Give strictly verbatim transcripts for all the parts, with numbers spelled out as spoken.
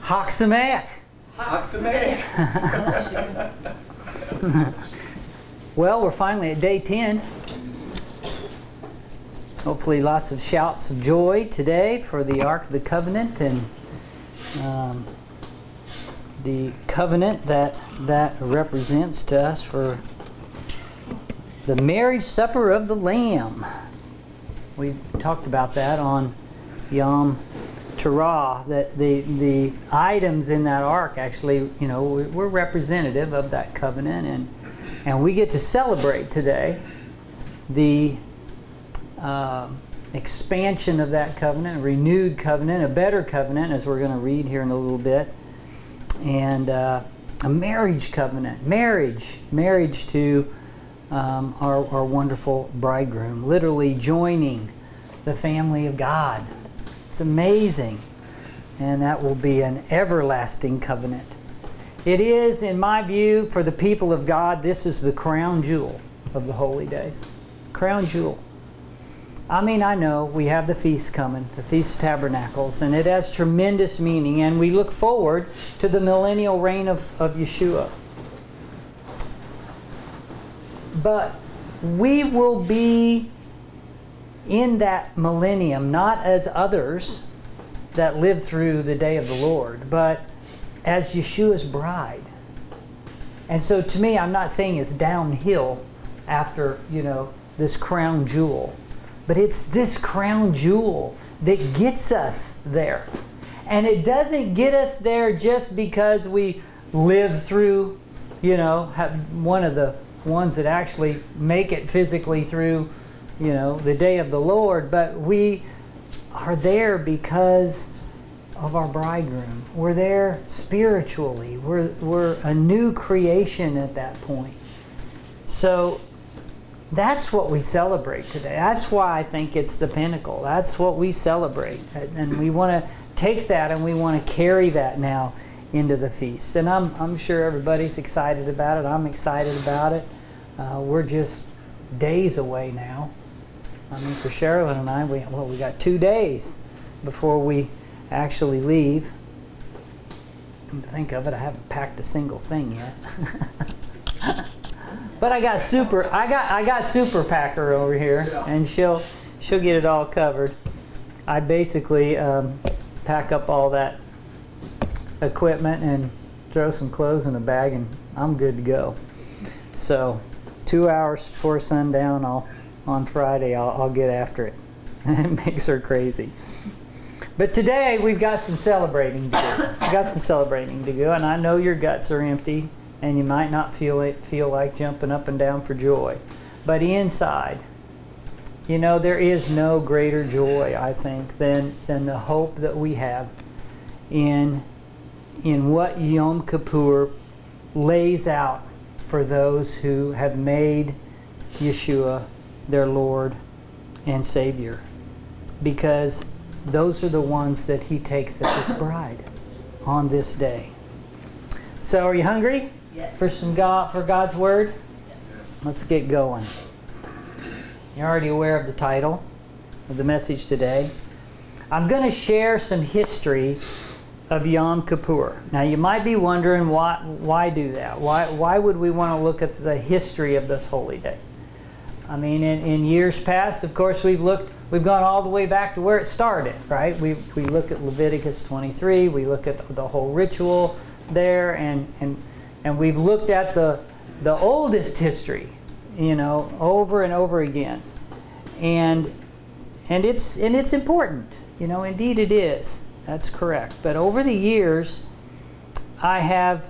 Chag Sameach. Chag Sameach. Well, we're finally at day ten. Hopefully lots of shouts of joy today for the Ark of the Covenant and um, the covenant that that represents to us for the marriage supper of the Lamb. We talked about that on Yom Teruah, that the the items in that ark actually, you know, we're representative of that covenant, and and we get to celebrate today the uh, expansion of that covenant, a renewed covenant, a better covenant, as we're going to read here in a little bit, and uh, a marriage covenant, marriage, marriage to um, our, our wonderful bridegroom, literally joining the family of God. It's amazing, and that will be an everlasting covenant. It is, in my view, for the people of God, this is the crown jewel of the holy days. Crown jewel. I mean, I know we have the feast coming, the Feast of Tabernacles, and it has tremendous meaning, and we look forward to the millennial reign of, of Yeshua. But we will be in that millennium, not as others that live through the day of the Lord, but as Yeshua's bride. And so to me, I'm not saying it's downhill after, you know, this crown jewel. But it's this crown jewel that gets us there. And it doesn't get us there just because we live through, you know, have one of the ones that actually make it physically through, you know, the day of the Lord. But we are there because of our bridegroom. We're there spiritually. We're, we're a new creation at that point. So that's what we celebrate today. That's why I think it's the pinnacle. That's what we celebrate. And we want to take that and we want to carry that now into the feast. And I'm, I'm sure everybody's excited about it. I'm excited about it. Uh, we're just days away now. I mean, for Sherilyn and I, we, well, we got two days before we actually leave. Come to think of it, I haven't packed a single thing yet. But I got super. I got. I got Super Packer over here, and she'll she'll get it all covered. I basically um, pack up all that equipment and throw some clothes in a bag, and I'm good to go. So, two hours before sundown, I'll on Friday, I'll, I'll get after it. It makes her crazy. But today we've got some celebrating to do. We've got some celebrating to do, and I know your guts are empty. And you might not feel it, feel like jumping up and down for joy. But inside, you know, there is no greater joy, I think, than, than the hope that we have in, in what Yom Kippur lays out for those who have made Yeshua their Lord and Savior. Because those are the ones that He takes as His bride on this day. So are you hungry? Yes. For some God, for God's Word? Yes. Let's get going. You're already aware of the title of the message today. I'm going to share some history of Yom Kippur. Now you might be wondering why why do that? Why why would we want to look at the history of this holy day? I mean, in, in years past, of course, we've looked we've gone all the way back to where it started, right? We we look at Leviticus twenty-three, we look at the, the whole ritual there, and and And we've looked at the the oldest history, you know, over and over again, and and it's and it's important, you know. Indeed, it is. That's correct. But over the years, I have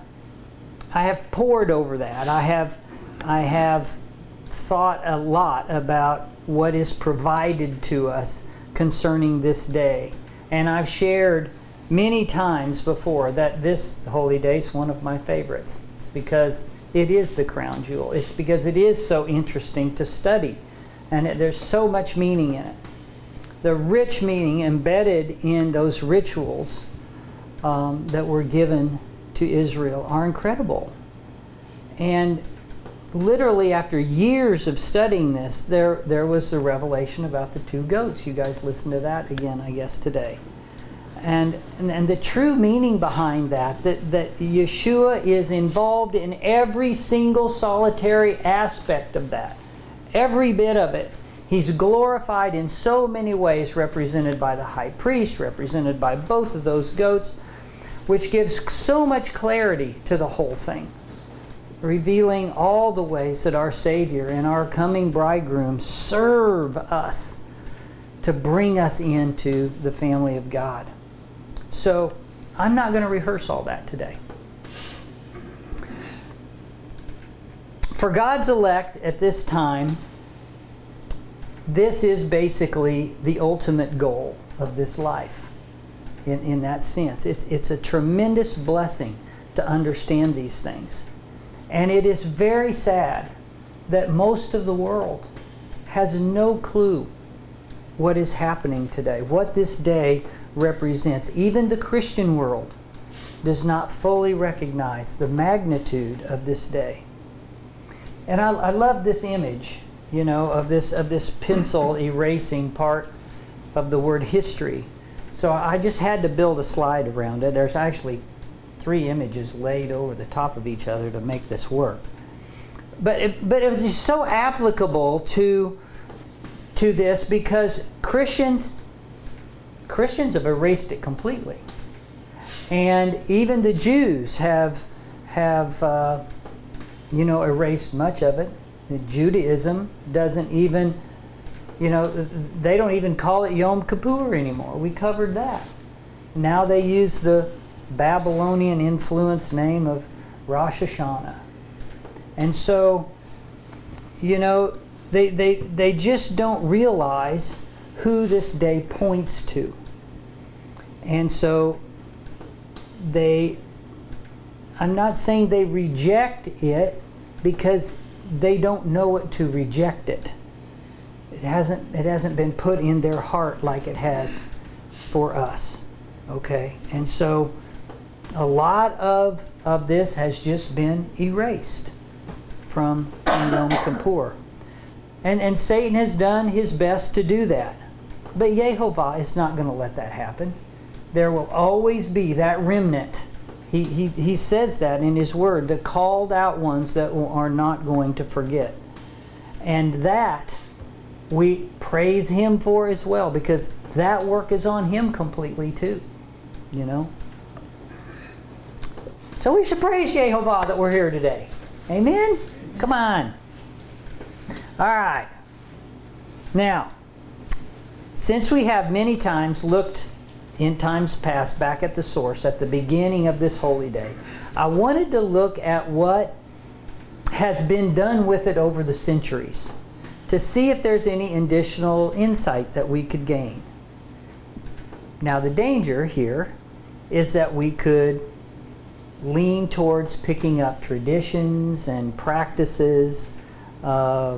I have pored over that. I have I have thought a lot about what is provided to us concerning this day, and I've shared many times before that this holy day is one of my favorites. It's because it is the crown jewel. It's because it is so interesting to study, and it, there's so much meaning in it. The rich meaning embedded in those rituals um, that were given to Israel are incredible. And literally after years of studying this, there, there was the revelation about the two goats. You guys listened to that again, I guess, today. And, and, and the true meaning behind that, that, that Yeshua is involved in every single solitary aspect of that. Every bit of it. He's glorified in so many ways, represented by the high priest, represented by both of those goats, which gives so much clarity to the whole thing, revealing all the ways that our Savior and our coming bridegroom serve us to bring us into the family of God. So I'm not going to rehearse all that today. For God's elect at this time, this is basically the ultimate goal of this life. In, in that sense, it's, it's a tremendous blessing to understand these things. And it is very sad that most of the world has no clue what is happening today, what this day represents. Even the Christian world does not fully recognize the magnitude of this day. And I, I love this image, you know, of this of this pencil erasing part of the word history. So I just had to build a slide around it. There's actually three images laid over the top of each other to make this work. But it, but it was just so applicable to to this because Christians Christians have erased it completely, and even the Jews have have uh, you know erased much of it. Judaism doesn't even, you know, they don't even call it Yom Kippur anymore. We covered that. Now they use the Babylonian influenced name of Rosh Hashanah. And so, you know, they, they, they just don't realize who this day points to. And so they, I'm not saying they reject it because they don't know it to reject it. It hasn't, it hasn't been put in their heart like it has for us. Okay? And so a lot of, of this has just been erased from Yom Kippur. And, and Satan has done his best to do that. But Yehovah is not going to let that happen. There will always be that remnant. He, he, he says that in his word, the called out ones that are not going to forget. And that we praise him for as well, because that work is on him completely too. You know? So we should praise Yehovah that we're here today. Amen? Come on. All right. Now, since we have many times looked in times past back at the source at the beginning of this holy day, I wanted to look at what has been done with it over the centuries to see if there's any additional insight that we could gain. Now, the danger here is that we could lean towards picking up traditions and practices uh,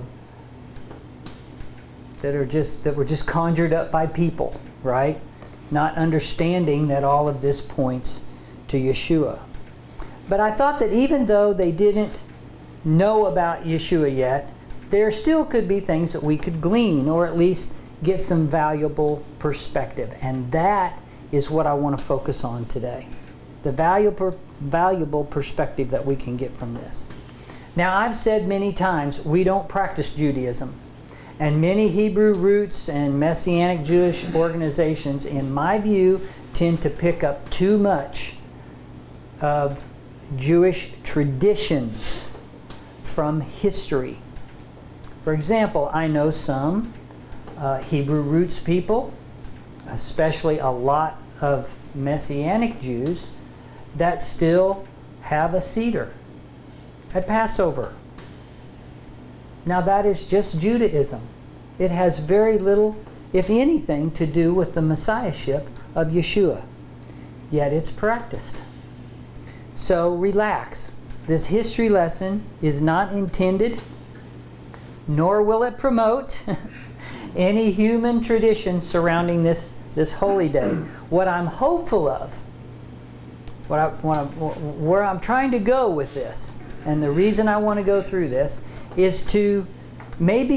that are just that were just conjured up by people, right? Not understanding that all of this points to Yeshua. But I thought that even though they didn't know about Yeshua yet, there still could be things that we could glean, or at least get some valuable perspective. And that is what I want to focus on today. The valuable, valuable perspective that we can get from this. Now, I've said many times, we don't practice Judaism. And many Hebrew roots and Messianic Jewish organizations, in my view, tend to pick up too much of Jewish traditions from history. For example, I know some uh, Hebrew roots people, especially a lot of Messianic Jews, that still have a Seder at Passover. Now that is just Judaism. It has very little, if anything, to do with the Messiahship of Yeshua. Yet it's practiced. So relax. This history lesson is not intended, nor will it promote any human tradition surrounding this, this holy day. What I'm hopeful of, what I, what I, where I'm trying to go with this, and the reason I want to go through this, is to maybe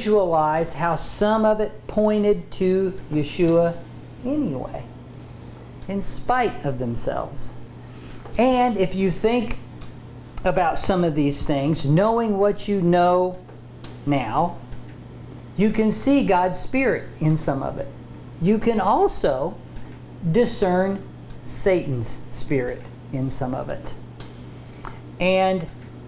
visualize how some of it pointed to Yeshua anyway. in spite of themselves. And if you think about some of these things, knowing what you know now, you can see God's Spirit in some of it. You can also discern Satan's spirit in some of it. And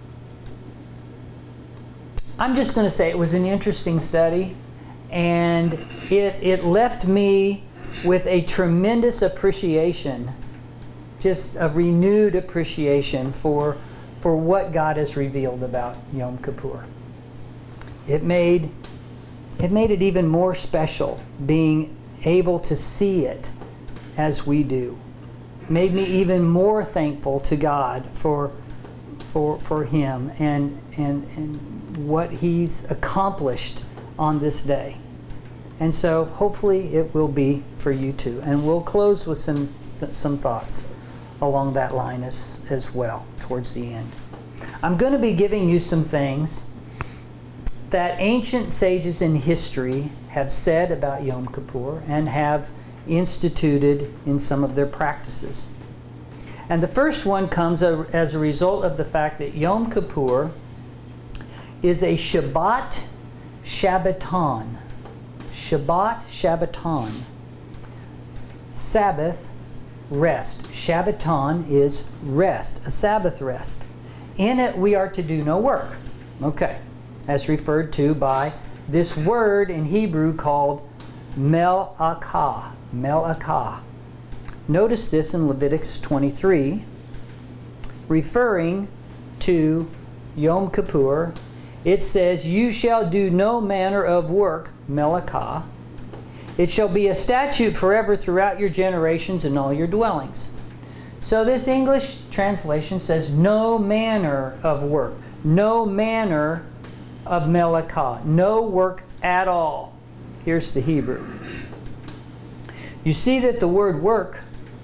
I'm just going to say it was an interesting study, and it, it left me with a tremendous appreciation, just a renewed appreciation for, for what God has revealed about Yom Kippur. It made, it made it even more special being able to see it as we do. Made me even more thankful to God for, for, for Him and, and, and what He's accomplished on this day. And so hopefully it will be for you too. And we'll close with some, th- some thoughts along that line as, as well towards the end. I'm going to be giving you some things that ancient sages in history have said about Yom Kippur and have instituted in some of their practices. And the first one comes a, as a result of the fact that Yom Kippur is a Shabbat Shabbaton. Shabbat Shabbaton. Sabbath rest. Shabbaton is rest, a Sabbath rest. In it we are to do no work. Okay. As referred to by this word in Hebrew called melakah. Melakah. Notice this in Leviticus twenty-three, referring to Yom Kippur. It says, "You shall do no manner of work," melakah. "It shall be a statute forever throughout your generations and all your dwellings." So this English translation says no manner of work. No manner of melakah. No work at all. Here's the Hebrew. You see that the word work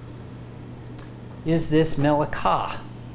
is this melakah.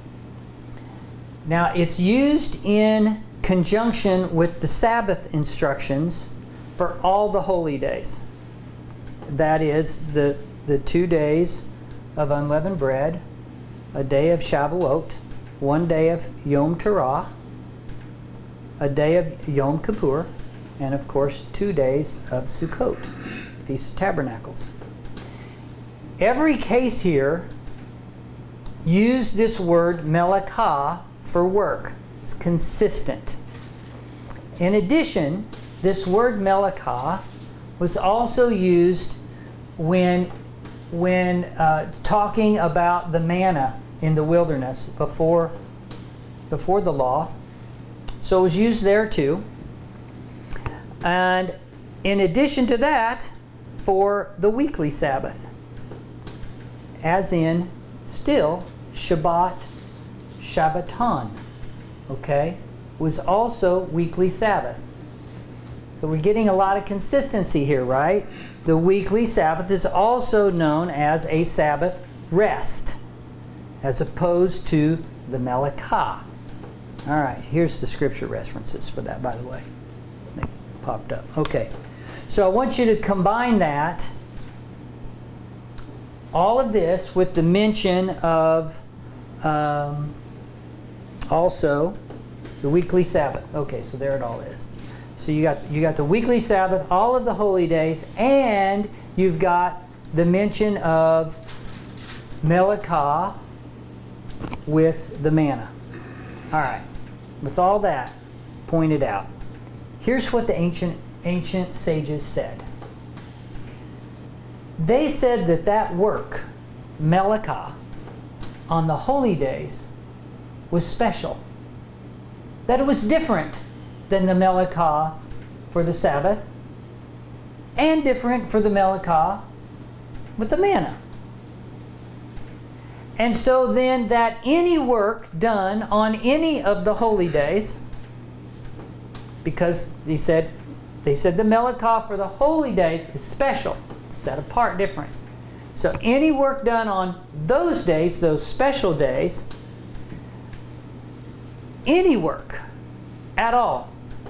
Now it's used in conjunction with the Sabbath instructions for all the holy days. That is the, the two days of unleavened bread, a day of Shavuot, one day of Yom Teruah, a day of Yom Kippur, and of course two days of Sukkot, Feast of Tabernacles. Every case here used this word melakah for work. It's consistent. In addition, this word melakah was also used when, when uh, talking about the manna in the wilderness before, before the law. So it was used there too. And in addition to that, for the weekly Sabbath, as in still Shabbat Shabbaton, okay, was also weekly Sabbath. So we're getting a lot of consistency here, right? The weekly Sabbath is also known as a Sabbath rest, as opposed to the melakah. All right, here's the scripture references for that, by the way. They popped up. Okay, so I want you to combine that, all of this, with the mention of um, also the weekly Sabbath. Okay, so there it all is. So you got you got the weekly Sabbath, all of the holy days, and you've got the mention of melakah with the manna. All right. With all that pointed out, here's what the ancient ancient sages said. They said that that work, melakah, on the holy days was special. That it was different than the melakah for the Sabbath, and different for the melakah with the manna. And so then that any work done on any of the holy days, because they said they said the melakah for the holy days is special, set apart, different. So any work done on those days, those special days, any work at all,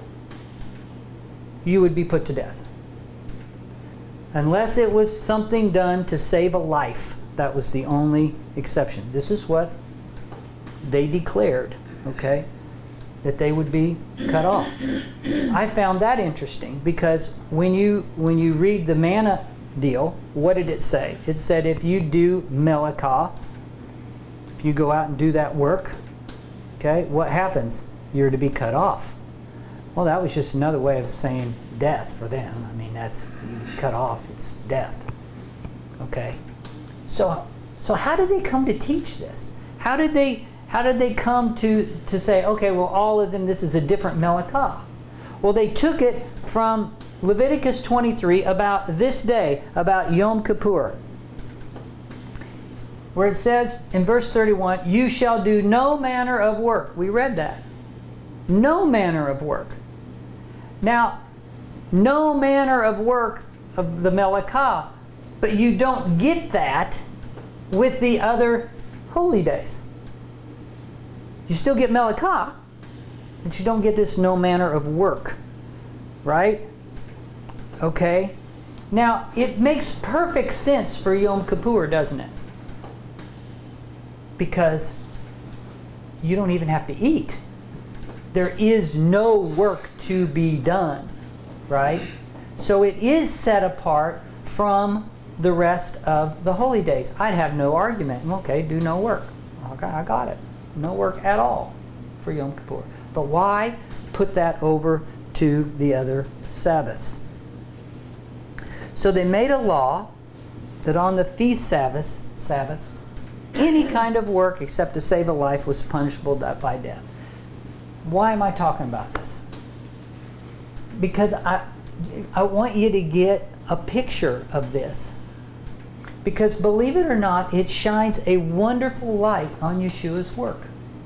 you would be put to death. Unless it was something done to save a life That was the only exception. This is what they declared, okay, that they would be cut off. I found that interesting because when you when you read the manna deal, what did it say? It said if you do melekah, if you go out and do that work, okay, what happens? You're to be cut off. Well, that was just another way of saying death for them. I mean, that's cut off, it's death. Okay. So so how did they come to teach this? How did they how did they come to, to say, okay, well, all of them, this is a different melekah? Well, they took it from Leviticus twenty-three about this day, about Yom Kippur, where it says in verse thirty-one, you shall do no manner of work. We read that. No manner of work. Now, no manner of work of the melekah, but you don't get that with the other holy days. You still get melekah, but you don't get this no manner of work, right? Okay. Now, it makes perfect sense for Yom Kippur, doesn't it? Because you don't even have to eat. There is no work to be done, right? So it is set apart from the rest of the holy days. I'd have no argument. Okay, do no work. Okay, I got it. No work at all for Yom Kippur. But why put that over to the other Sabbaths? So they made a law that on the feast Sabbaths, Sabbaths, any kind of work except to save a life was punishable by death. Why am I talking about this? Because I, I want you to get a picture of this. Because believe it or not, it shines a wonderful light on Yeshua's work.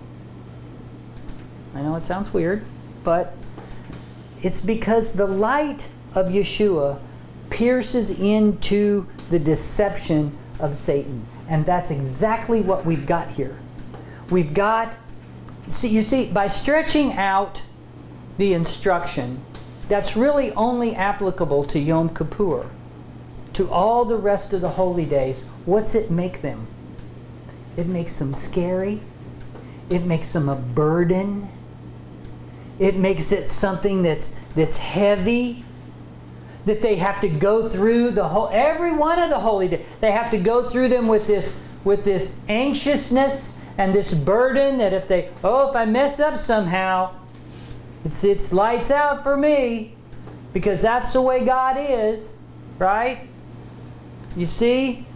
I know it sounds weird, but it's because the light of Yeshua pierces into the deception of Satan. And that's exactly what we've got here. We've got, see, you see, by stretching out the instruction, that's really only applicable to Yom Kippur. To all the rest of the holy days, what's it make them? It makes them scary. It makes them a burden. It makes it something that's that's heavy. That they have to go through the whole every one of the holy days. They have to go through them with this with this anxiousness and this burden that if they oh if I mess up somehow, it's it's lights out for me, because that's the way God is, right? You see?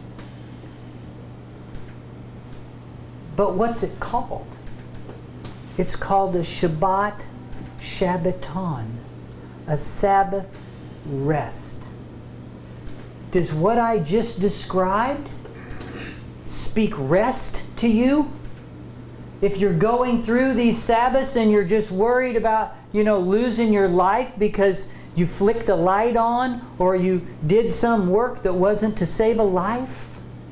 But what's it called? It's called a Shabbat Shabbaton, a Sabbath rest. Does what I just described speak rest to you? If you're going through these Sabbaths and you're just worried about, you know, losing your life because you flicked a light on, or you did some work that wasn't to save a life.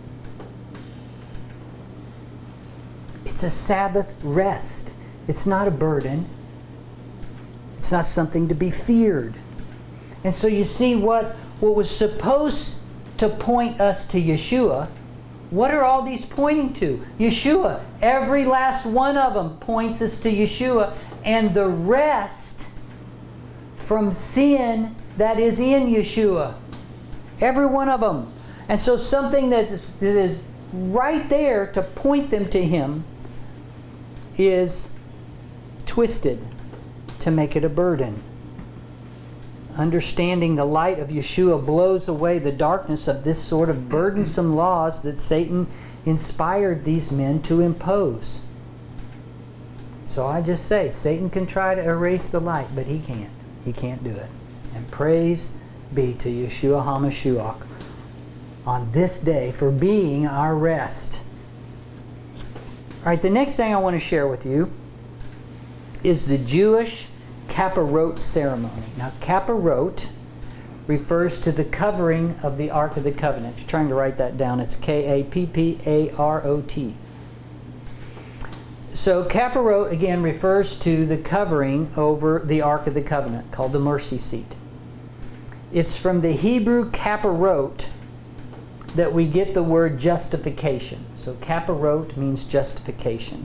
It's a Sabbath rest. It's not a burden. It's not something to be feared. And so you see what, what was supposed to point us to Yeshua, what are all these pointing to? Yeshua. Every last one of them points us to Yeshua. And the rest from sin that is in Yeshua. Every one of them. And so something that is, that is right there to point them to Him is twisted to make it a burden. Understanding the light of Yeshua blows away the darkness of this sort of burdensome laws that Satan inspired these men to impose. So I just say, Satan can try to erase the light, but he can't. He can't do it. And praise be to Yeshua HaMashiach on this day for being our rest. All right, the next thing I want to share with you is the Jewish Kapparot ceremony. Now, Kapparot refers to the covering of the Ark of the Covenant. If you're trying to write that down, it's K A P P A R O T. So Kapparot, again, refers to the covering over the Ark of the Covenant, called the mercy seat. It's from the Hebrew Kapparot, that we get the word justification. So kaparot means justification.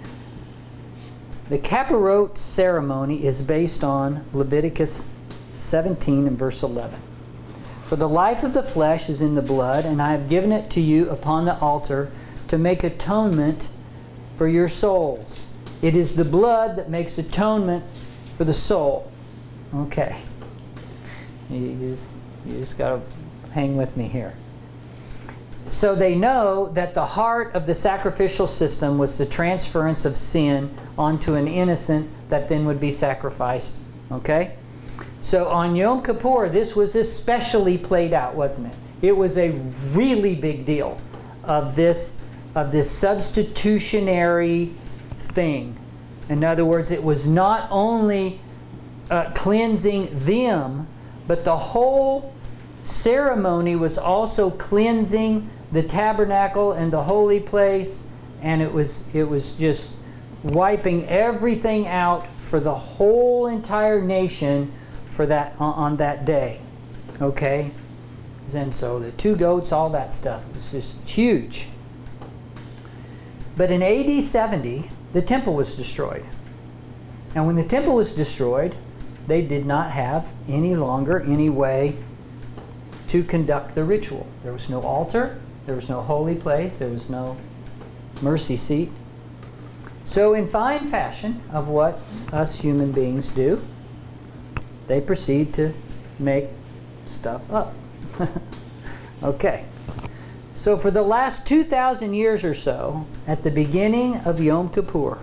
The kaparot ceremony is based on Leviticus seventeen and verse eleven. For the life of the flesh is in the blood, and I have given it to you upon the altar to make atonement for your souls. It is the blood that makes atonement for the soul. Okay. You just, you just got to hang with me here. So they know that the heart of the sacrificial system was the transference of sin onto an innocent that then would be sacrificed. Okay? So on Yom Kippur, this was especially played out, wasn't it? It was a really big deal of this, of this substitutionary thing. In other words, it was not only uh, cleansing them, but the whole ceremony was also cleansing the tabernacle and the holy place, and it was it was just wiping everything out for the whole entire nation for that on, on that day. Okay? And so the two goats, all that stuff was just huge. But in A D seventy, the temple was destroyed. And when the temple was destroyed, they did not have any longer any way to conduct the ritual. There was no altar, there was no holy place, there was no mercy seat. So in fine fashion of what us human beings do, they proceed to make stuff up. Okay. So for the last two thousand years or so, at the beginning of Yom Kippur,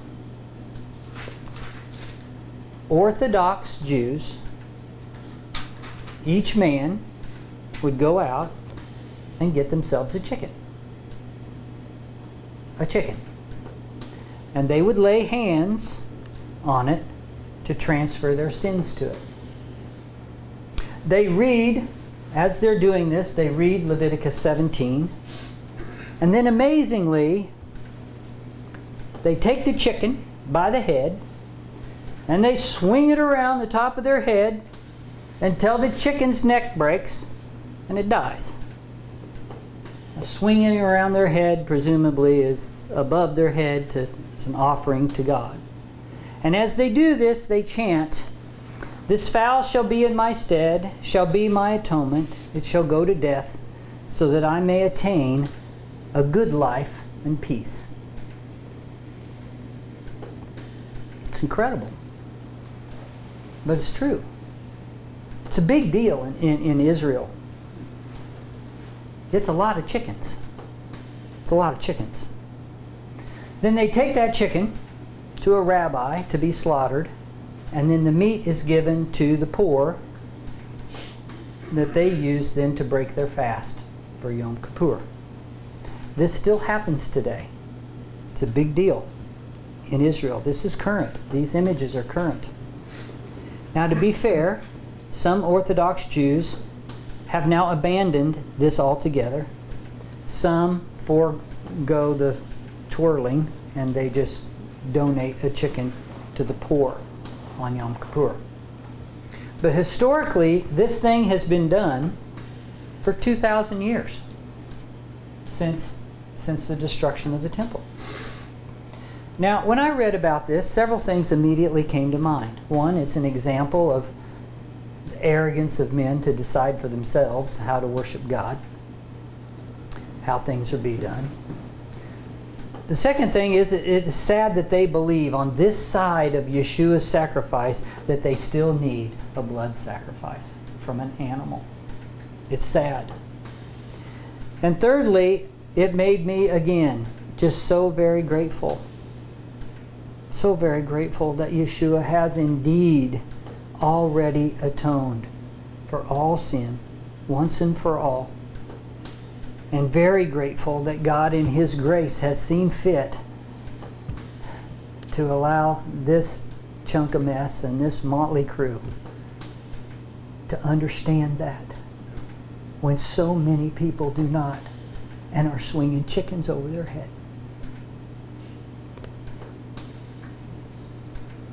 Orthodox Jews, each man would go out and get themselves a chicken. A chicken. And they would lay hands on it to transfer their sins to it. They read, as they're doing this, they read Leviticus seventeen. And then amazingly, they take the chicken by the head and they swing it around the top of their head until the chicken's neck breaks and it dies. Swinging around their head presumably is above their head to it's an offering to God. And as they do this, they chant, "This fowl shall be in my stead, shall be my atonement, it shall go to death, so that I may attain a good life and peace." It's incredible. But it's true. It's a big deal in, in, in Israel. It's a lot of chickens. It's a lot of chickens. Then they take that chicken to a rabbi to be slaughtered, and then the meat is given to the poor that they use then to break their fast for Yom Kippur. This still happens today. It's a big deal in Israel. This is current. These images are current. Now, to be fair, some Orthodox Jews have now abandoned this altogether. Some forego the twirling and they just donate a chicken to the poor on Yom Kippur. But historically, this thing has been done for two thousand years since, since the destruction of the temple. Now, when I read about this, several things immediately came to mind. One, it's an example of the arrogance of men to decide for themselves how to worship God, how things are being done. The second thing is it's sad that they believe on this side of Yeshua's sacrifice that they still need a blood sacrifice from an animal. It's sad. And thirdly, it made me, again, just so very grateful. So very grateful that Yeshua has indeed already atoned for all sin, once and for all. And very grateful that God in His grace has seen fit to allow this chunk of mess and this motley crew to understand that when so many people do not and are swinging chickens over their head.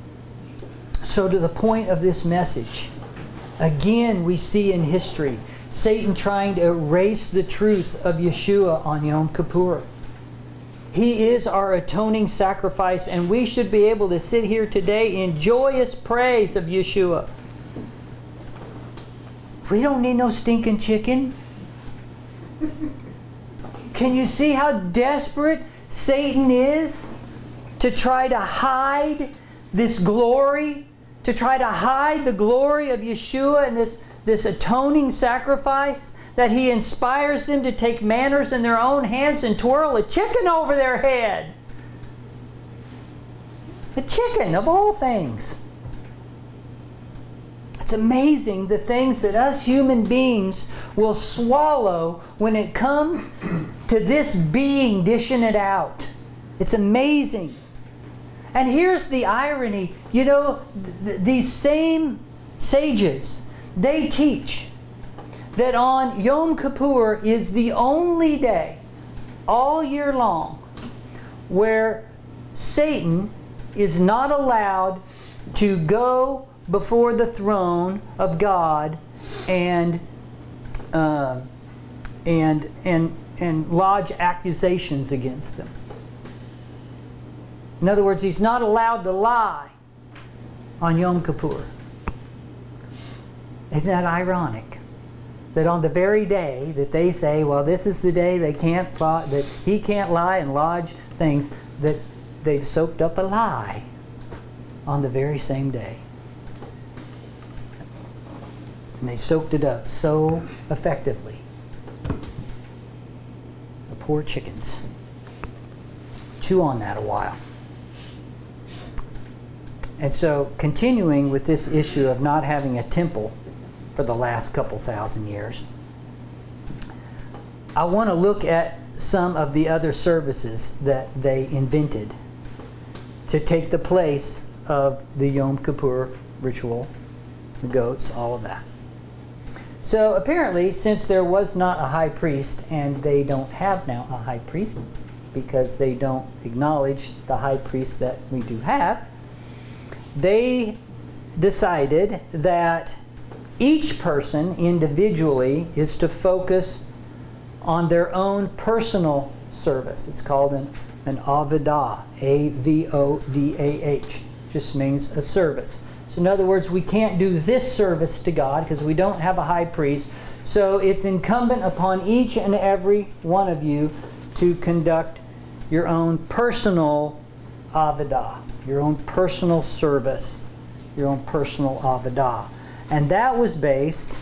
So to the point of this message, again we see in history Satan trying to erase the truth of Yeshua on Yom Kippur. He is our atoning sacrifice, and we should be able to sit here today in joyous praise of Yeshua. We don't need no stinking chicken. Can you see how desperate Satan is to try to hide this glory, to try to hide the glory of Yeshua and this, this atoning sacrifice, that he inspires them to take matters in their own hands and twirl a chicken over their head? The chicken, of all things. It's amazing the things that us human beings will swallow when it comes to this being dishing it out. It's amazing. And here's the irony. You know, th- these same sages, they teach that on Yom Kippur is the only day all year long where Satan is not allowed to go before the throne of God and uh, and and and lodge accusations against them. In other words, he's not allowed to lie on Yom Kippur. Isn't that ironic? That on the very day that they say, well, this is the day they can't lie, that he can't lie and lodge things, that they've soaked up a lie on the very same day. And they soaked it up so effectively. The poor chickens. Chew on that a while. And so, continuing with this issue of not having a temple for the last couple thousand years, I want to look at some of the other services that they invented to take the place of the Yom Kippur ritual, the goats, all of that. So apparently, since there was not a high priest, and they don't have now a high priest, because they don't acknowledge the high priest that we do have, they decided that each person individually is to focus on their own personal service. It's called an, an avodah, A V O D A H. Just means a service. So in other words, we can't do this service to God because we don't have a high priest. So it's incumbent upon each and every one of you to conduct your own personal avodah, your own personal service, your own personal avodah. And that was based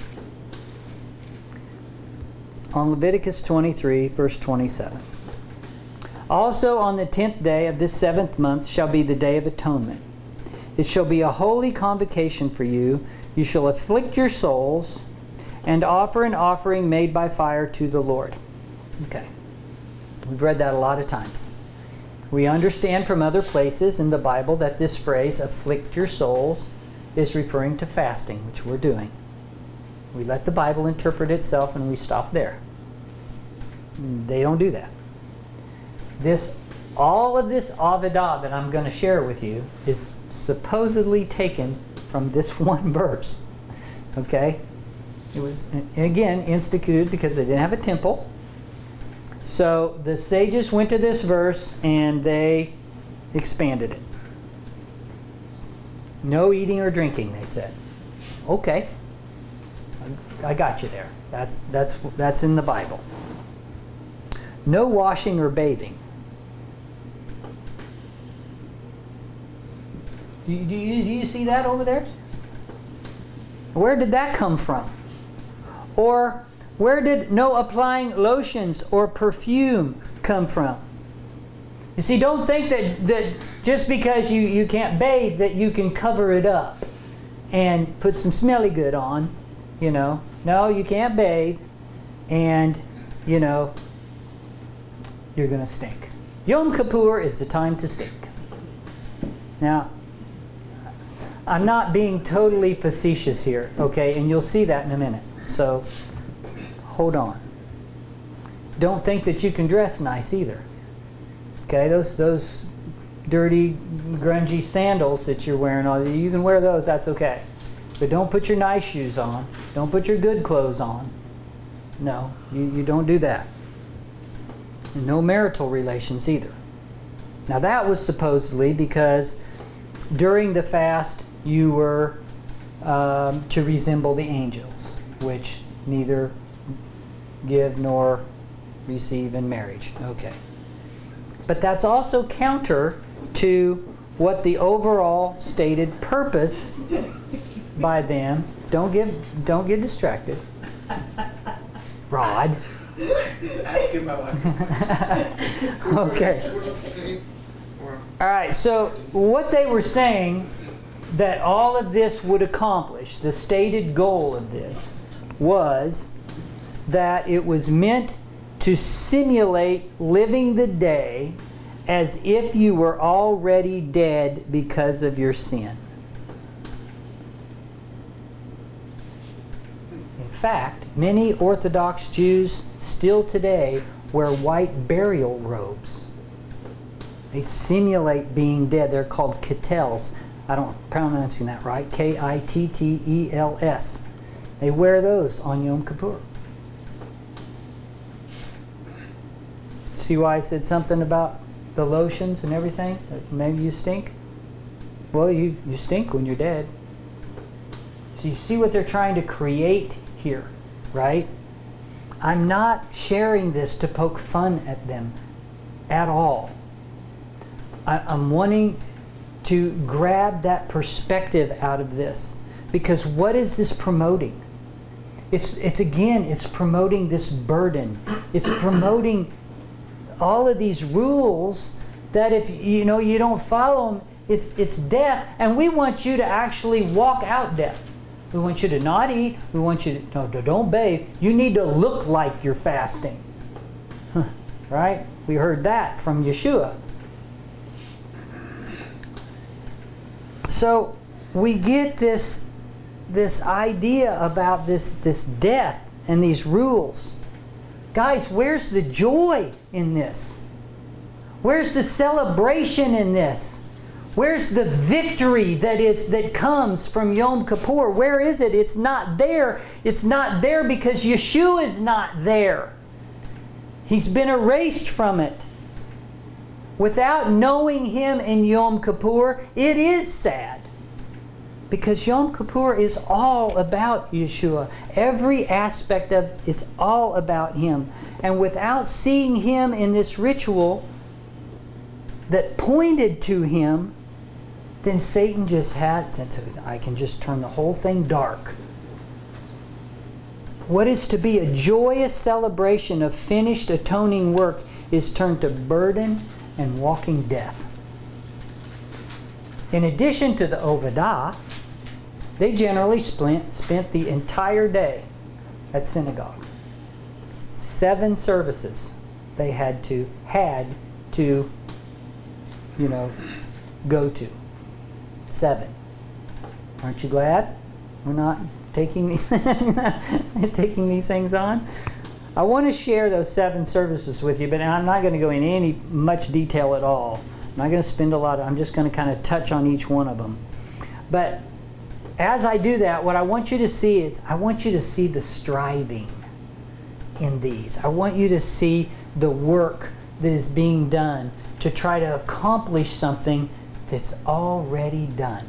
on Leviticus twenty-three, verse twenty-seven. Also on the tenth day of this seventh month shall be the day of atonement. It shall be a holy convocation for you. You shall afflict your souls and offer an offering made by fire to the Lord. Okay. We've read that a lot of times. We understand from other places in the Bible that this phrase, afflict your souls, is referring to fasting, which we're doing. We let the Bible interpret itself and we stop there. They don't do that. This, all of this avodah that I'm going to share with you is supposedly taken from this one verse. Okay? It was, again, instituted because they didn't have a temple. So the sages went to this verse and they expanded it. No eating or drinking, they said. Okay. I got you there. That's that's that's in the Bible. No washing or bathing. Do you, do you, do you see that over there? Where did that come from? Or where did no applying lotions or perfume come from? You see, don't think that, that just because you, you can't bathe that you can cover it up and put some smelly good on, you know. No, you can't bathe and, you know, you're going to stink. Yom Kippur is the time to stink. Now, I'm not being totally facetious here, okay? And you'll see that in a minute. So, hold on. Don't think that you can dress nice either. Okay, those those dirty, grungy sandals that you're wearing, all you can wear those, that's okay. But don't put your nice shoes on. Don't put your good clothes on. No, you, you don't do that. And no marital relations either. Now that was supposedly because during the fast you were um, to resemble the angels, which neither give nor receive in marriage. Okay. But that's also counter to what the overall stated purpose by them. Don't get don't get distracted. Rod. Just asking my wife. Okay. All right, so what they were saying that all of this would accomplish, the stated goal of this, was that it was meant to simulate living the day as if you were already dead because of your sin. In fact, many Orthodox Jews still today wear white burial robes. They simulate being dead. They're called kittels. I don't pronouncing that right. K I T T E L S. They wear those on Yom Kippur. See why I said something about the lotions and everything? That maybe you stink? Well, you, you stink when you're dead. So you see what they're trying to create here, right? I'm not sharing this to poke fun at them at all. I, I'm wanting to grab that perspective out of this, because what is this promoting? It's, it's again, it's promoting this burden. It's promoting all of these rules that if you know you don't follow them, it's, it's death. And we want you to actually walk out death. We want you to not eat. We want you to, no, don't bathe. You need to look like you're fasting. Right? We heard that from Yeshua. So we get this, this idea about this, this death and these rules. Guys, where's the joy in this? Where's the celebration in this? Where's the victory that is that comes from Yom Kippur? Where is it? It's not there. It's not there because Yeshua is not there. He's been erased from it. Without knowing Him in Yom Kippur, it is sad. Because Yom Kippur is all about Yeshua. Every aspect of it's all about Him. And without seeing Him in this ritual that pointed to Him, then Satan just had, I can just turn the whole thing dark. What is to be a joyous celebration of finished atoning work is turned to burden and walking death. In addition to the Ovadah, they generally spent, spent the entire day at synagogue. Seven services they had to, had to, you know, go to. Seven. Aren't you glad we're not taking these taking these things on? I want to share those seven services with you, but I'm not going to go into any much detail at all. I'm not going to spend a lot of, I'm just going to kind of touch on each one of them. But as I do that, what I want you to see is, I want you to see the striving in these. I want you to see the work that is being done to try to accomplish something that's already done.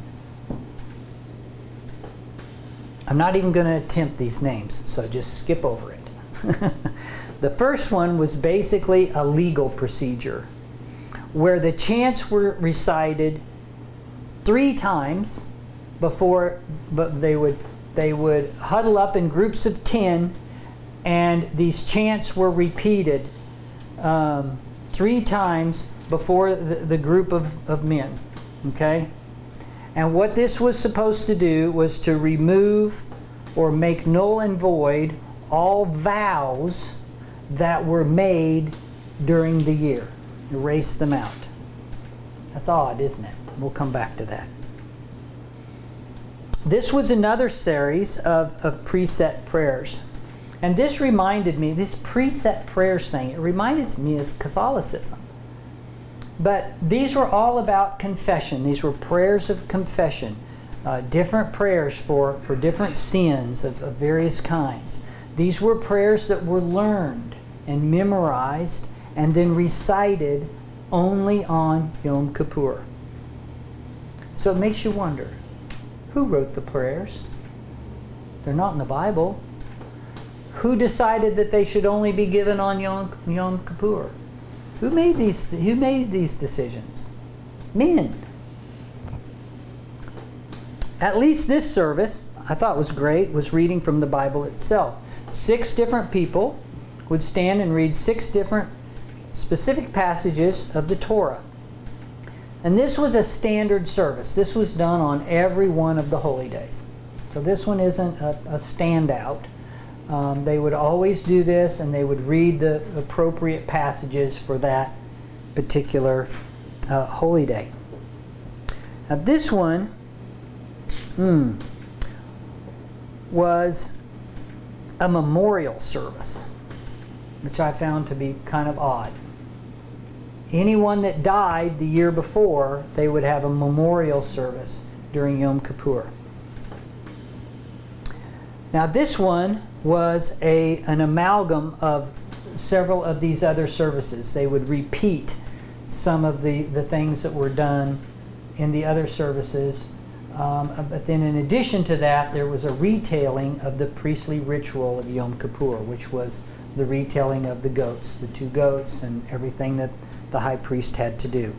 I'm not even going to attempt these names, so just skip over it. The first one was basically a legal procedure where the chants were recited three times before, but they would they would huddle up in groups of ten, and these chants were repeated um, three times before the, the group of, of men. Okay? And what this was supposed to do was to remove or make null and void all vows that were made during the year. Erase them out. That's odd, isn't it? We'll come back to that. This was another series of, of preset prayers. And this reminded me, this preset prayers thing, it reminded me of Catholicism. But these were all about confession. These were prayers of confession. Uh, different prayers for, for different sins of, of various kinds. These were prayers that were learned and memorized and then recited only on Yom Kippur. So it makes you wonder, who wrote the prayers? They're not in the Bible. Who decided that they should only be given on Yom, Yom Kippur? Who made these, who made these decisions? Men. At least this service, I thought was great, was reading from the Bible itself. Six different people would stand and read six different specific passages of the Torah. And this was a standard service. This was done on every one of the holy days. So this one isn't a, a standout. Um, they would always do this, and they would read the appropriate passages for that particular uh, holy day. Now this one hmm, was a memorial service, which I found to be kind of odd. Anyone that died the year before, they would have a memorial service during Yom Kippur. Now this one was a, an amalgam of several of these other services. They would repeat some of the, the things that were done in the other services. Um, but then in addition to that, there was a retelling of the priestly ritual of Yom Kippur, which was the retelling of the goats, the two goats, and everything that the high priest had to do.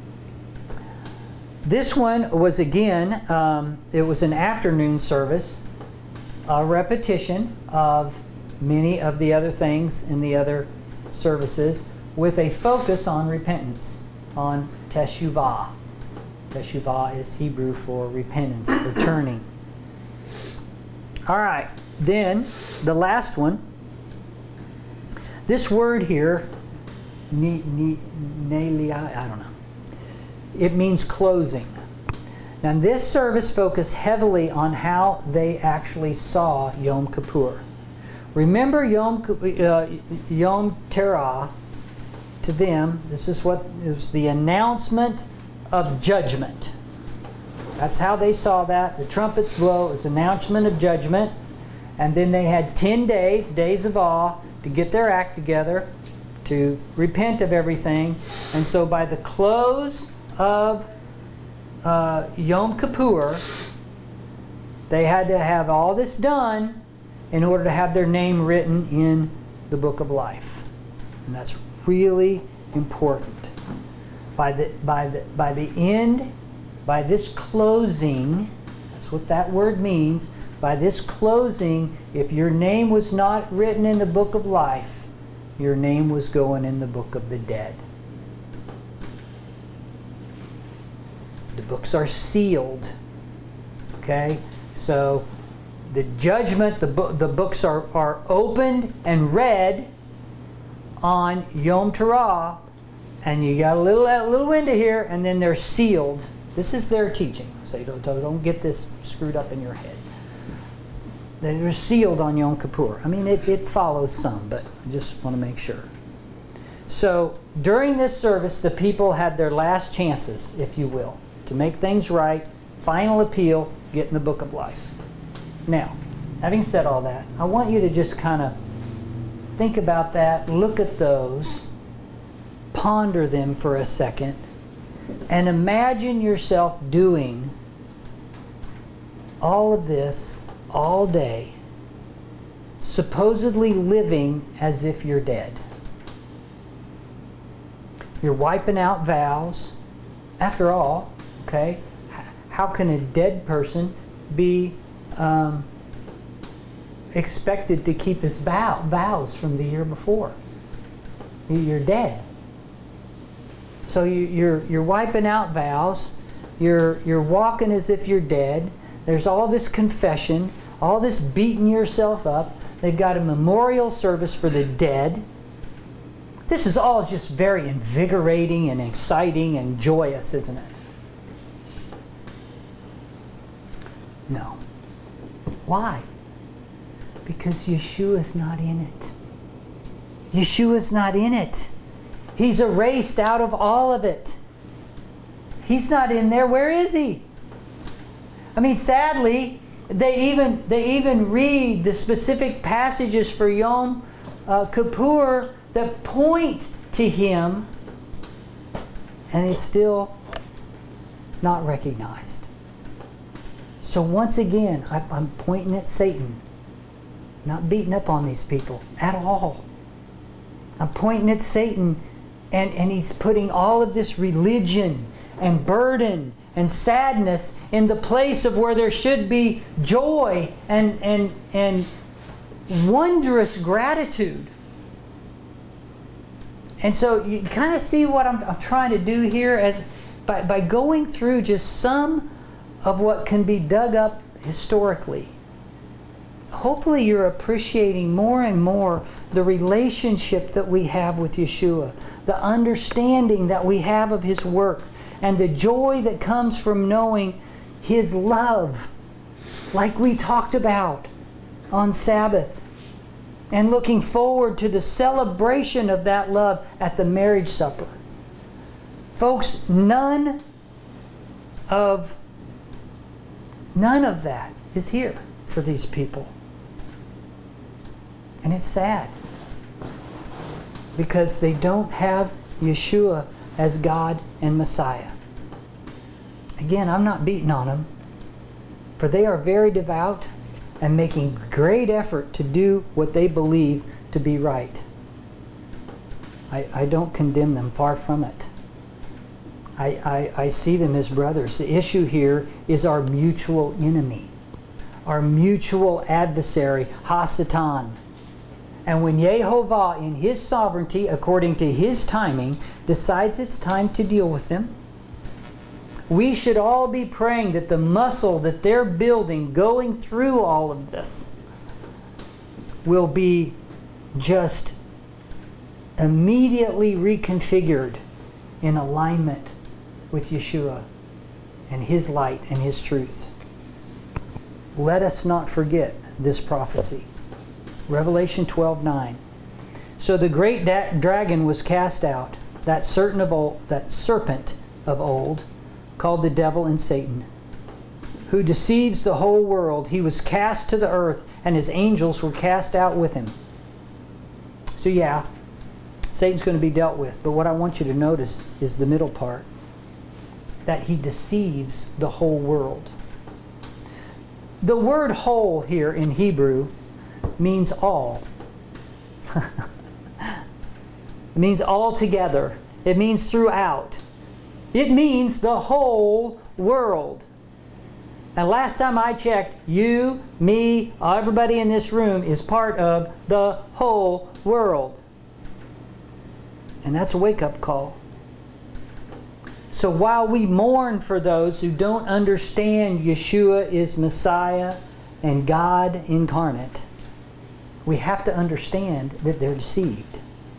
This one was again, um, it was an afternoon service, a repetition of many of the other things in the other services, with a focus on repentance, on teshuvah. Teshuvah is Hebrew for repentance, returning. All right, then the last one. This word here, ni, ni, neli, I don't know. It means closing. Now this service focused heavily on how they actually saw Yom Kippur. Remember Yom, uh, Yom Teruah, to them, this is what it was, the announcement of judgment. That's how they saw that. The trumpets blow, it was announcement of judgment. And then they had ten days, days of awe, to get their act together, to repent of everything. And so by the close of uh, Yom Kippur, they had to have all this done in order to have their name written in the book of life. And that's really important. By the, by the, by the end, by this closing, that's what that word means, by this closing, if your name was not written in the book of life, your name was going in the book of the dead. The books are sealed. Okay? So the judgment, the, bo the books are, are opened and read on Yom Teruah, and you got a little, a little window here, and then they're sealed. This is their teaching, so you don't, don't get this screwed up in your head. They're sealed on Yom Kippur. I mean, it, it follows some, but I just want to make sure. So during this service, the people had their last chances, if you will, to make things right, final appeal, get in the book of life. Now, having said all that, I want you to just kind of think about that, look at those, ponder them for a second, and imagine yourself doing all of this all day, supposedly living as if you're dead. You're wiping out vows. After all, okay, how can a dead person be um, expected to keep his vow, vows from the year before? You're dead. So you, you're you're wiping out vows. You're you're walking as if you're dead. There's all this confession, all this beating yourself up. They've got a memorial service for the dead. This is all just very invigorating and exciting and joyous, isn't it? No. Why? Because Yeshua's not in it. Yeshua's not in it. He's erased out of all of it. He's not in there. Where is he? I mean, sadly, They even, they even read the specific passages for Yom uh, Kippur that point to Him, and it's still not recognized. So once again, I, I'm pointing at Satan, not beating up on these people at all. I'm pointing at Satan, and, and he's putting all of this religion and burden and sadness in the place of where there should be joy and, and, and wondrous gratitude. And so you kind of see what I'm, I'm trying to do here as by, by going through just some of what can be dug up historically. Hopefully you're appreciating more and more the relationship that we have with Yeshua, the understanding that we have of His work, and the joy that comes from knowing His love, like we talked about on Sabbath, and looking forward to the celebration of that love at the marriage supper. Folks, none of none of that is here for these people. And it's sad, because they don't have Yeshua as God and Messiah. Again, I'm not beating on them, for they are very devout and making great effort to do what they believe to be right. I, I don't condemn them, far from it. I, I, I see them as brothers. The issue here is our mutual enemy, our mutual adversary, Hasatan. And when Yehovah, in His sovereignty, according to His timing, decides it's time to deal with them, we should all be praying that the muscle that they're building going through all of this will be just immediately reconfigured in alignment with Yeshua and His light and His truth. Let us not forget this prophecy. Revelation twelve nine. So the great da- dragon was cast out, that certain of old, that serpent of old, called the devil and Satan, who deceives the whole world. He was cast to the earth, and his angels were cast out with him. So yeah, Satan's going to be dealt with. But what I want you to notice is the middle part, that he deceives the whole world. The word whole here in Hebrew means all. It means all together. It means throughout. It means the whole world. And last time I checked, you, me, everybody in this room is part of the whole world. And that's a wake-up call. So while we mourn for those who don't understand Yeshua is Messiah and God incarnate, we have to understand that they're deceived.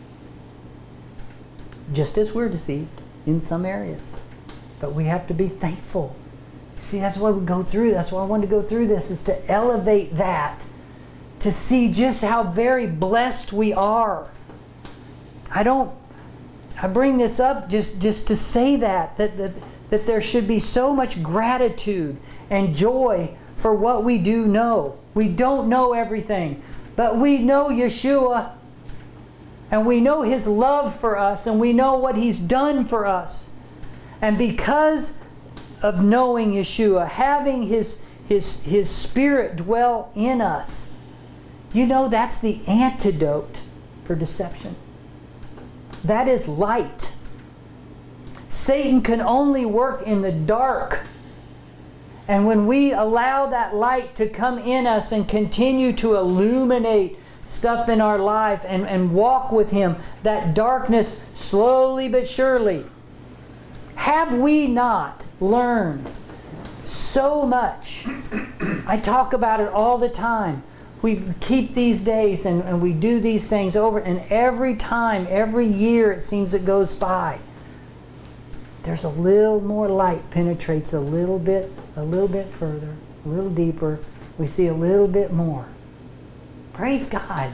Just as we're deceived in some areas. But we have to be thankful. See, that's why we go through. That's why I wanted to go through this, is to elevate that. To see just how very blessed we are. I don't, I bring this up just, just to say that, that, that, that there should be so much gratitude and joy for what we do know. We don't know everything, but we know Yeshua, and we know His love for us, and we know what He's done for us. And because of knowing Yeshua, having His, His, His Spirit dwell in us, you know that's the antidote for deception. That is light. Satan can only work in the dark. And when we allow that light to come in us and continue to illuminate stuff in our life and, and walk with Him, that darkness slowly but surely. Have we not learned so much? I talk about it all the time. We keep these days and, and we do these things over, and every time, every year it seems it goes by, there's a little more light penetrates a little bit, a little bit further, a little deeper. We see a little bit more. Praise God.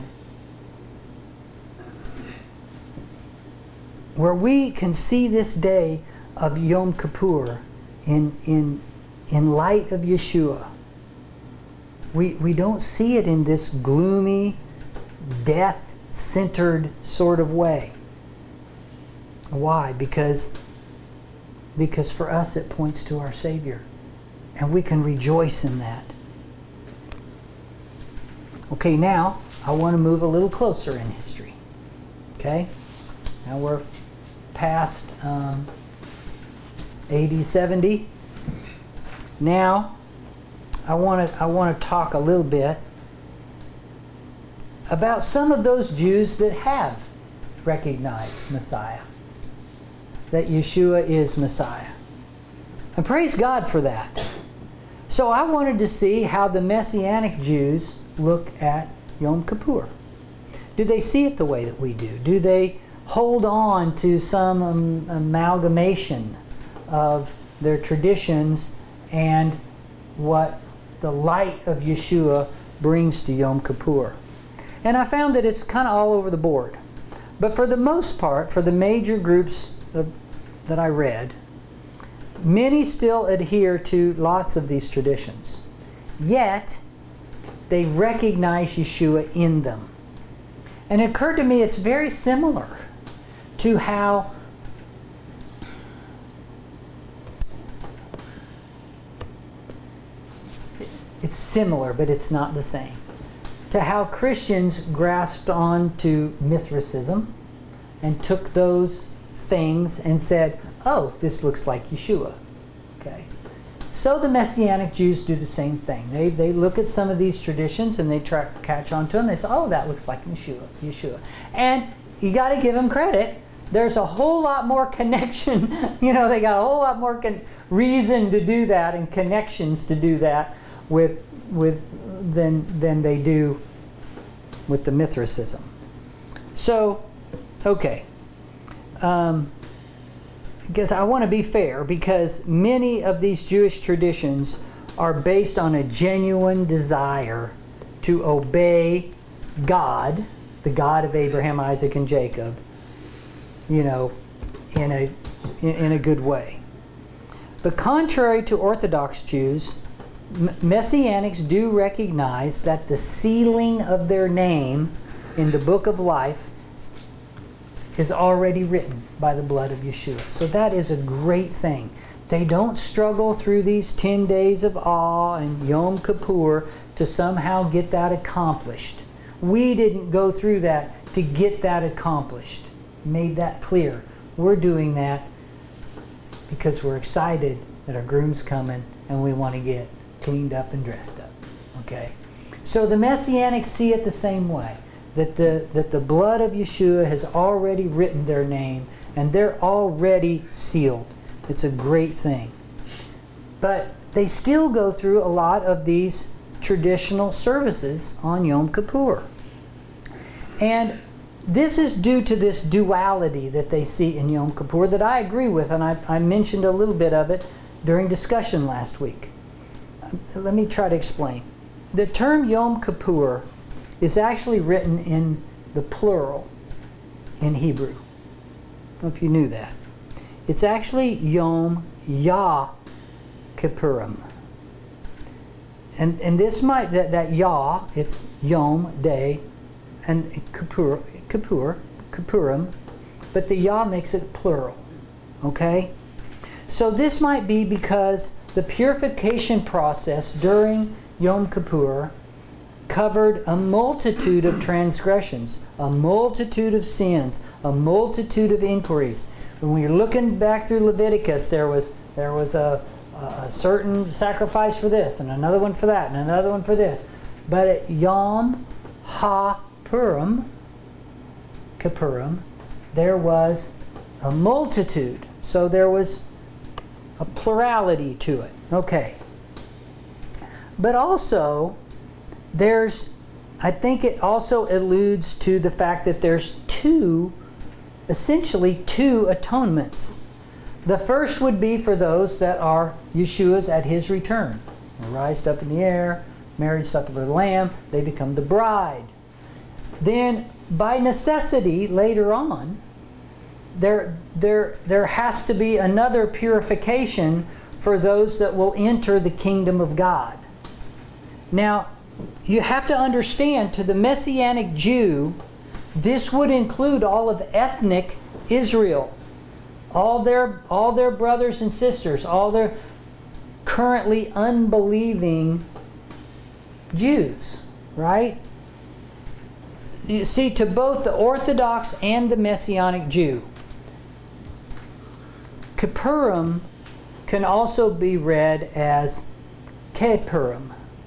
Where we can see this day of Yom Kippur in, in, in light of Yeshua, we, we don't see it in this gloomy, death-centered sort of way. Why? Because, because for us it points to our Savior. And we can rejoice in that. Okay, now I want to move a little closer in history. Okay? Now we're past um, A D seventy. Now I want to I want to talk a little bit about some of those Jews that have recognized Messiah, that Yeshua is Messiah. And praise God for that. So I wanted to see how the Messianic Jews look at Yom Kippur. Do they see it the way that we do? Do they hold on to some um, amalgamation of their traditions and what the light of Yeshua brings to Yom Kippur? And I found that it's kind of all over the board. But for the most part, for the major groups of, that I read, many still adhere to lots of these traditions. Yet, they recognize Yeshua in them. And it occurred to me it's very similar to how it's similar, but it's not the same, to how Christians grasped on to Mithraism and took those things and said, oh, this looks like Yeshua. Okay. So the Messianic Jews do the same thing. They, they look at some of these traditions and they try to catch on to them. They say, oh, that looks like Yeshua. Yeshua. And you got to give them credit. There's a whole lot more connection. You know, they got a whole lot more con- reason to do that and connections to do that with, with than, than they do with the Mithraism. So, okay. Um, Because I want to be fair, because many of these Jewish traditions are based on a genuine desire to obey God, the God of Abraham, Isaac, and Jacob, you know, in a in, in a good way. But contrary to Orthodox Jews, Messianics do recognize that the sealing of their name in the book of life is already written by the blood of Yeshua. So that is a great thing. They don't struggle through these ten days of awe and Yom Kippur to somehow get that accomplished. We didn't go through that to get that accomplished. Made that clear. We're doing that because we're excited that our groom's coming and we want to get cleaned up and dressed up. Okay? So the Messianics see it the same way. That the, that the blood of Yeshua has already written their name and they're already sealed. It's a great thing. But they still go through a lot of these traditional services on Yom Kippur. And this is due to this duality that they see in Yom Kippur that I agree with, and I, I mentioned a little bit of it during discussion last week. Let me try to explain. The term Yom Kippur is actually written in the plural in Hebrew. I don't know if you knew that. It's actually Yom Yah Kippurim. And and this might, that, that Yah, it's Yom, day, and Kippur, Kippur, Kippurim, but the Yah makes it plural. Okay? So this might be because the purification process during Yom Kippur covered a multitude of transgressions, a multitude of sins, a multitude of inquiries. When we are looking back through Leviticus, there was there was a, a certain sacrifice for this, and another one for that, and another one for this. But at Yom HaPurim, Kippurim, there was a multitude. So there was a plurality to it. Okay. But also, there's, I think it also alludes to the fact that there's two, essentially two atonements. The first would be for those that are Yeshua's at his return. They're raised up in the air, married supper to the Lamb, they become the bride. Then, by necessity, later on, there, there, there has to be another purification for those that will enter the kingdom of God. Now, you have to understand, to the Messianic Jew, this would include all of ethnic Israel. All their, all their brothers and sisters, all their currently unbelieving Jews, right? You see, to both the Orthodox and the Messianic Jew, Kippurim can also be read as Kippurim.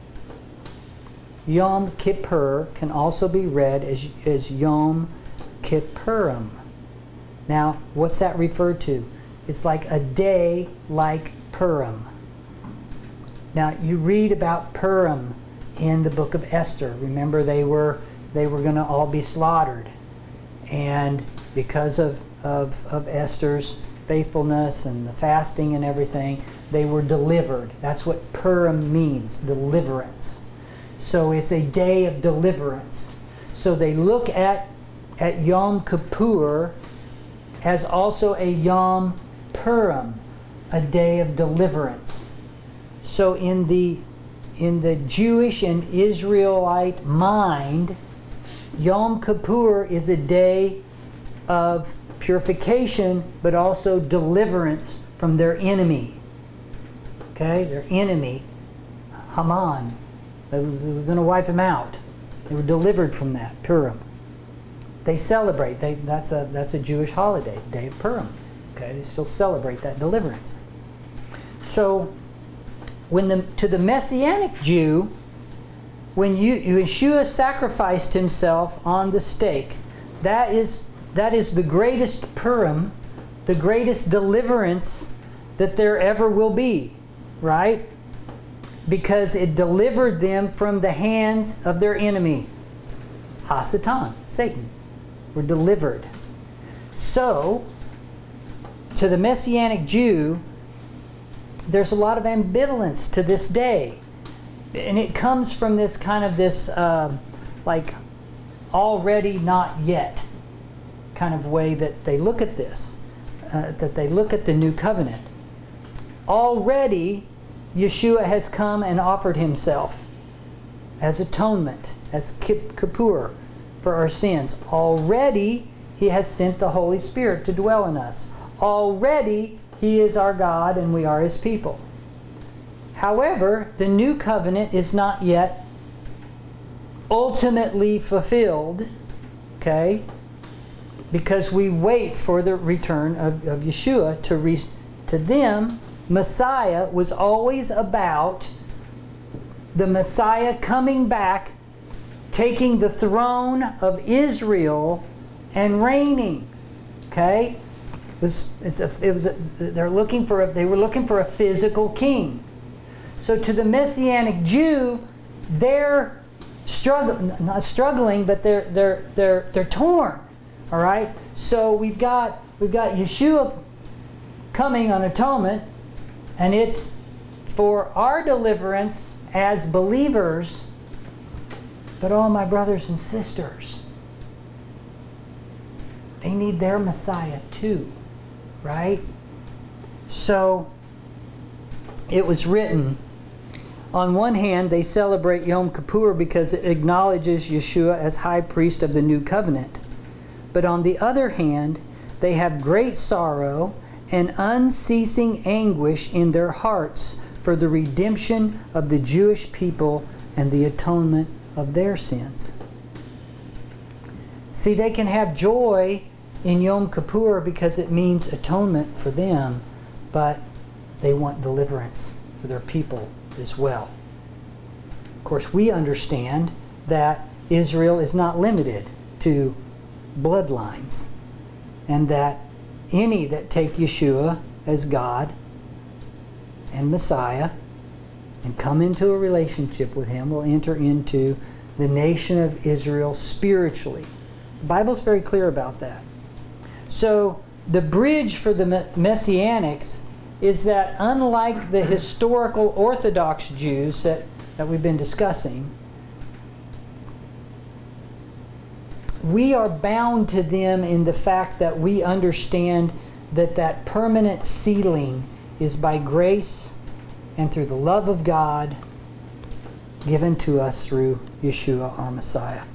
Yom Kippur can also be read as, as Yom Kippurim. Now, what's that referred to? It's like a day like Purim. Now, you read about Purim in the book of Esther. Remember, they were they were going to all be slaughtered. And because of, of, of Esther's faithfulness and the fasting and everything, they were delivered. That's what Purim means, deliverance. So it's a day of deliverance. So they look at, at Yom Kippur as also a Yom Purim, a day of deliverance. So in the in the Jewish and Israelite mind, Yom Kippur is a day of purification, but also deliverance from their enemy. Okay, their enemy, Haman. They was, they were going to wipe him out. They were delivered from that, Purim. They celebrate. They, that's a that's a Jewish holiday, Day of Purim. Okay, they still celebrate that deliverance. So, when the to the Messianic Jew, when you, Yeshua sacrificed himself on the stake, that is that is the greatest Purim, the greatest deliverance that there ever will be, right? Because it delivered them from the hands of their enemy, Hasatan, Satan. Were delivered. So, to the Messianic Jew, there's a lot of ambivalence to this day. And it comes from this kind of this, uh, like, already not yet kind of way that they look at this, uh, that they look at the new covenant. Already, Yeshua has come and offered himself as atonement, as Kippur for our sins. Already, he has sent the Holy Spirit to dwell in us. Already, he is our God and we are his people. However, the new covenant is not yet ultimately fulfilled, okay? Because we wait for the return of, of Yeshua. To, re, to them, Messiah was always about the Messiah coming back, taking the throne of Israel and reigning. Okay, it was, it's a, it was a, they're looking for a, they were looking for a physical king. So to the Messianic Jew, they're struggling, not struggling, but they're they're they're they're torn. All right. So we've got we've got Yeshua coming on atonement, and it's for our deliverance as believers. But all my brothers and sisters, they need their Messiah too, right? So it was written, on one hand, they celebrate Yom Kippur because it acknowledges Yeshua as high priest of the new covenant. But on the other hand, they have great sorrow and unceasing anguish in their hearts for the redemption of the Jewish people and the atonement of their sins. See, they can have joy in Yom Kippur because it means atonement for them, but they want deliverance for their people as well. Of course, we understand that Israel is not limited to bloodlines, and that any that take Yeshua as God and Messiah and come into a relationship with him will enter into the nation of Israel spiritually. The Bible's very clear about that. So the bridge for the Messianics is that, unlike the historical Orthodox Jews that, that we've been discussing, we are bound to them in the fact that we understand that that permanent sealing is by grace and through the love of God given to us through Yeshua, our Messiah.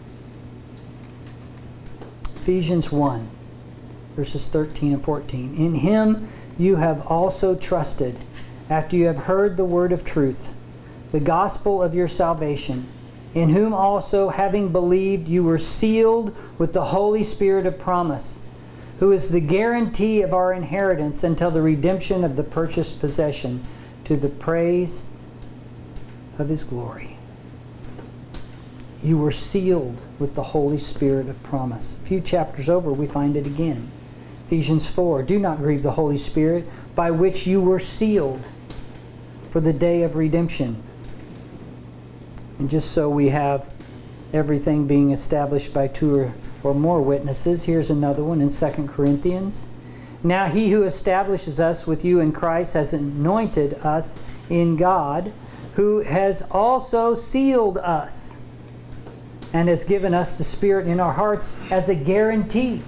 Ephesians one, verses thirteen and fourteen. In him you have also trusted, after you have heard the word of truth, the gospel of your salvation, in whom also, having believed, you were sealed with the Holy Spirit of promise, who is the guarantee of our inheritance until the redemption of the purchased possession, to the praise of his glory. You were sealed with the Holy Spirit of promise. A few chapters over, we find it again. Ephesians four, do not grieve the Holy Spirit, by which you were sealed for the day of redemption. And just so we have everything being established by two or, or more witnesses, here's another one in Second Corinthians. Now he who establishes us with you in Christ has anointed us in God, who has also sealed us and has given us the Spirit in our hearts as a guarantee.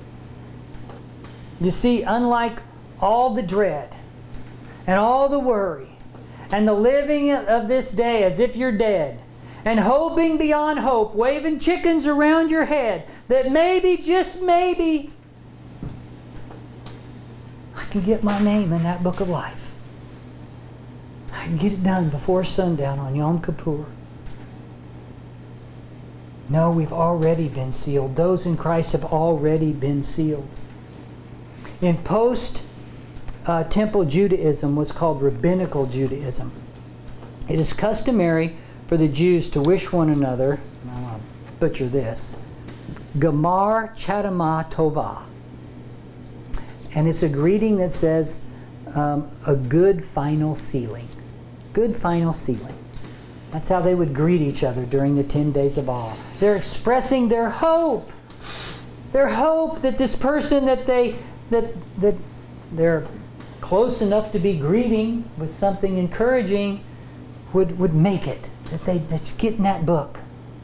You see, unlike all the dread and all the worry and the living of this day as if you're dead, and hoping beyond hope, waving chickens around your head, that maybe, just maybe, I can get my name in that book of life. I can get it done before sundown on Yom Kippur. No, we've already been sealed. Those in Christ have already been sealed. In post-temple uh, Judaism, what's called rabbinical Judaism, it is customary for the Jews to wish one another, and I'm going to butcher this, Gamar Chadama Tova. And it's a greeting that says um, a good final sealing. Good final sealing. That's how they would greet each other during the ten days of awe. They're expressing their hope. Their hope that this person that they that that they're close enough to be greeting with something encouraging would, would make it. That they that get in that book.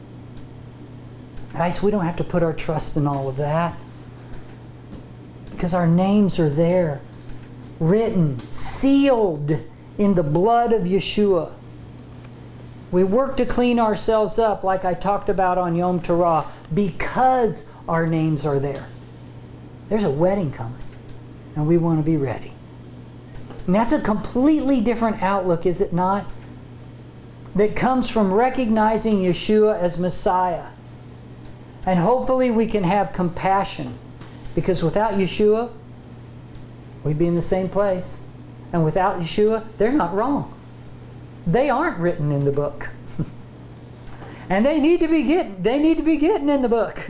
Guys, we don't have to put our trust in all of that. Because our names are there. Written, sealed in the blood of Yeshua. We work to clean ourselves up like I talked about on Yom Teruah because our names are there. There's a wedding coming and we want to be ready. And that's a completely different outlook, is it not? That comes from recognizing Yeshua as Messiah. And hopefully we can have compassion, because without Yeshua, we'd be in the same place. And without Yeshua, they're not wrong. They aren't written in the book. And they need to be getting they need to be getting in the book.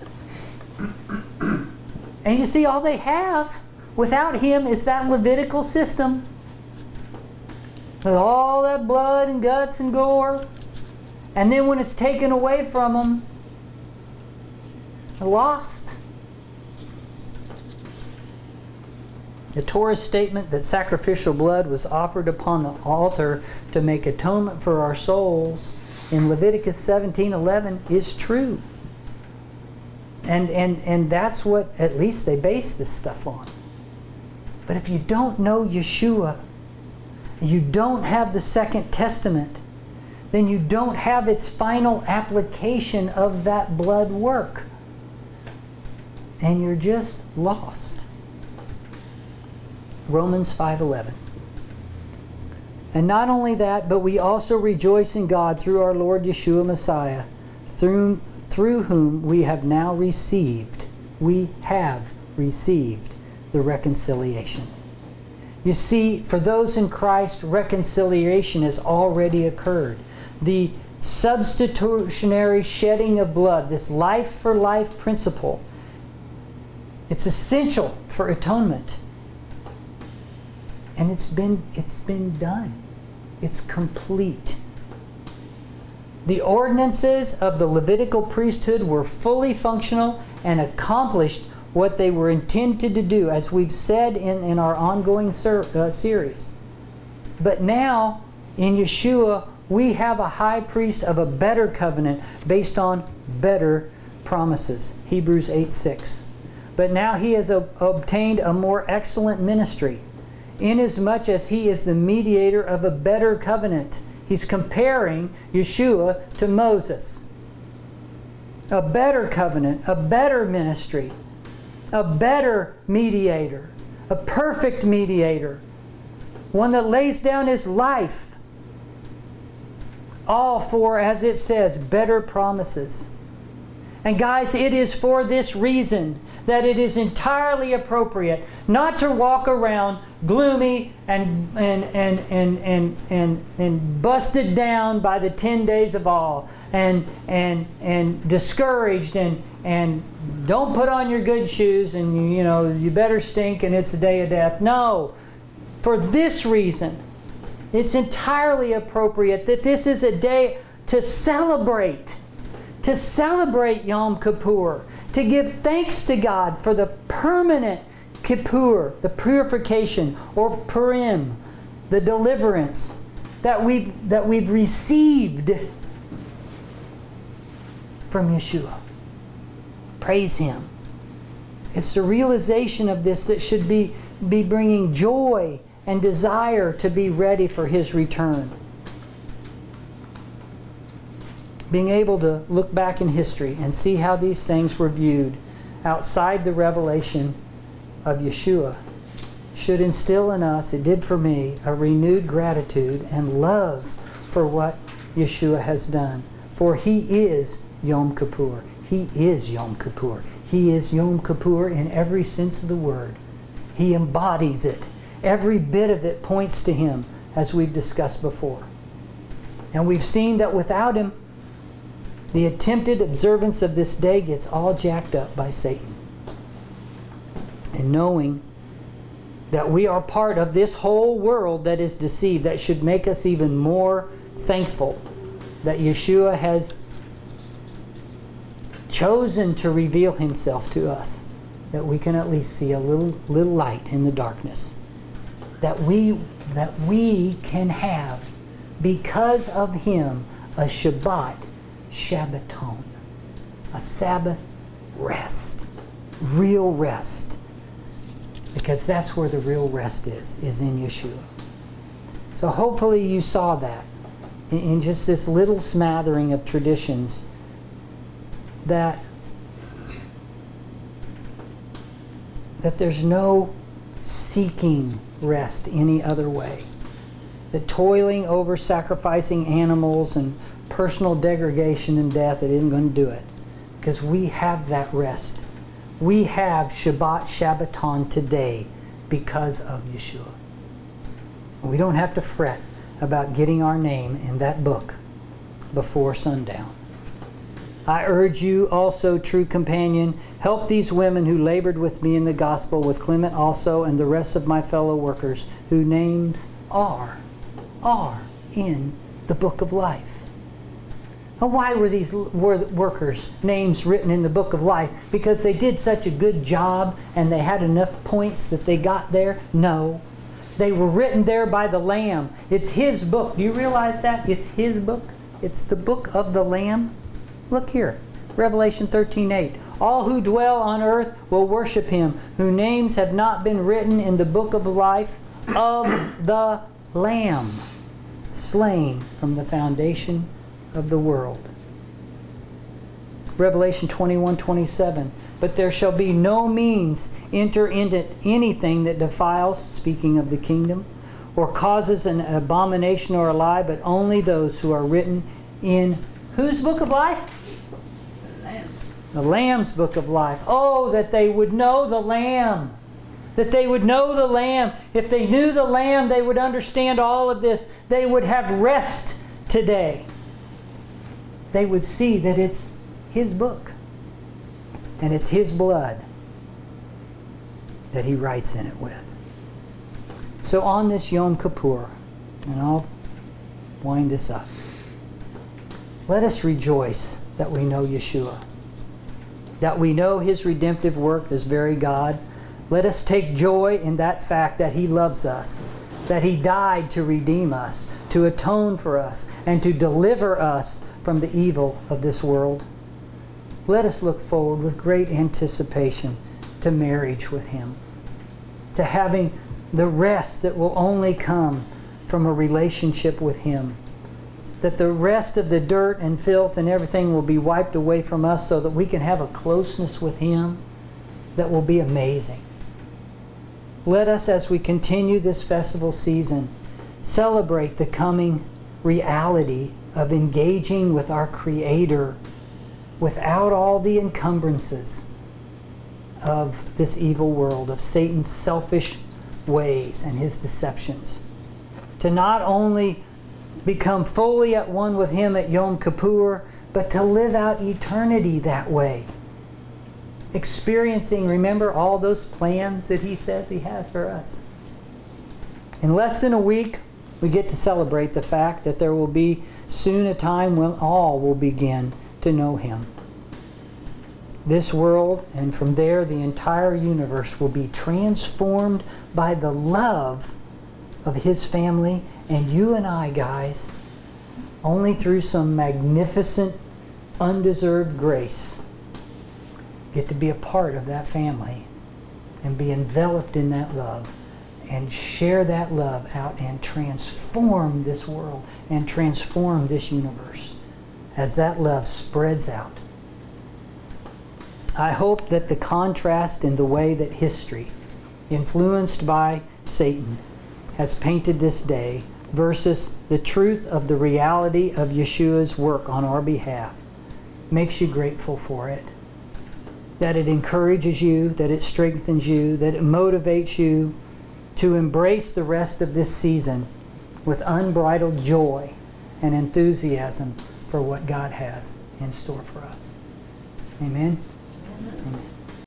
And you see, all they have without him is that Levitical system. With all that blood and guts and gore. And then when it's taken away from them, they're lost. The Torah's statement that sacrificial blood was offered upon the altar to make atonement for our souls in Leviticus seventeen eleven is true. And, and, and that's what at least they base this stuff on. But if you don't know Yeshua, you don't have the Second Testament, then you don't have its final application of that blood work. And you're just lost. Romans five eleven. And not only that, but we also rejoice in God through our Lord Yeshua Messiah, through, through whom we have now received, we have received the reconciliation. You see, for those in Christ, reconciliation has already occurred. The substitutionary shedding of blood, this life-for-life principle, it's essential for atonement. And it's been, it's been done. It's complete. The ordinances of the Levitical priesthood were fully functional and accomplished what they were intended to do, as we've said in, in our ongoing ser, uh, series. But now, in Yeshua, we have a high priest of a better covenant based on better promises. Hebrews eight six. But now he has ob- obtained a more excellent ministry, inasmuch as he is the mediator of a better covenant, He's comparing Yeshua to Moses. A better covenant, a better ministry, a better mediator, a perfect mediator, one that lays down his life, all for, as it says, better promises. And guys, it is for this reason that it is entirely appropriate not to walk around gloomy and and and and and and, and busted down by the ten days of awe, and and and discouraged, and and don't put on your good shoes, and you, you know you better stink and it's a day of death. No, for this reason, it's entirely appropriate that this is a day to celebrate, to celebrate Yom Kippur, to give thanks to God for the permanent Kippur, the purification, or Purim, the deliverance that we've, that we've received from Yeshua. Praise Him. It's the realization of this that should be, be bringing joy and desire to be ready for His return. Being able to look back in history and see how these things were viewed outside the revelation of Yeshua should instill in us, it did for me, a renewed gratitude and love for what Yeshua has done. For He is Yom Kippur. He is Yom Kippur. He is Yom Kippur in every sense of the word. He embodies it. Every bit of it points to Him, as we've discussed before. And we've seen that without Him, the attempted observance of this day gets all jacked up by Satan. And knowing that we are part of this whole world that is deceived, that should make us even more thankful that Yeshua has chosen to reveal Himself to us, that we can at least see a little little light in the darkness, that we that we can have, because of Him, a Shabbat Shabbaton, a Sabbath rest, real rest, because that's where the real rest is, is in Yeshua. So hopefully you saw that in, in just this little smattering of traditions, that that there's no seeking rest any other way. That toiling over sacrificing animals and personal degradation and death, it isn't going to do it. Because we have that rest. We have Shabbat Shabbaton today because of Yeshua. We don't have to fret about getting our name in that book before sundown. I urge you also, true companion, help these women who labored with me in the gospel, with Clement also and the rest of my fellow workers, whose names are, are in the book of life. Now, why were these workers' names written in the book of life? Because they did such a good job and they had enough points that they got there? No. They were written there by the Lamb. It's His book. Do you realize that? It's His book. It's the book of the Lamb. Look here, Revelation thirteen eight. All who dwell on earth will worship Him, whose names have not been written in the book of life of the Lamb, slain from the foundation of the world. Revelation twenty-one twenty-seven. But there shall be no means enter into anything that defiles, speaking of the kingdom, or causes an abomination or a lie, but only those who are written in whose book of life? The Lamb. The Lamb's book of life. Oh, that they would know the Lamb. That they would know the Lamb. If they knew the Lamb, they would understand all of this. They would have rest today. They would see that it's His book. And it's His blood that He writes in it with. So on this Yom Kippur, and I'll wind this up, let us rejoice that we know Yeshua, that we know His redemptive work as very God. Let us take joy in that fact that He loves us, that He died to redeem us, to atone for us, and to deliver us from the evil of this world. Let us look forward with great anticipation to marriage with Him, to having the rest that will only come from a relationship with Him, that the rest of the dirt and filth and everything will be wiped away from us so that we can have a closeness with Him that will be amazing. Let us, as we continue this festival season, celebrate the coming reality of engaging with our Creator without all the encumbrances of this evil world, of Satan's selfish ways and his deceptions. To not only become fully at one with Him at Yom Kippur, but to live out eternity that way. Experiencing, remember, all those plans that He says He has for us. In less than a week, we get to celebrate the fact that there will be soon a time when all will begin to know Him. This world, and from there the entire universe, will be transformed by the love of His family, and you and I, guys, only through some magnificent, undeserved grace, get to be a part of that family and be enveloped in that love and share that love out and transform this world and transform this universe as that love spreads out. I hope that the contrast in the way that history, influenced by Satan, has painted this day versus the truth of the reality of Yeshua's work on our behalf makes you grateful for it. That it encourages you, that it strengthens you, that it motivates you to embrace the rest of this season with unbridled joy and enthusiasm for what God has in store for us. Amen.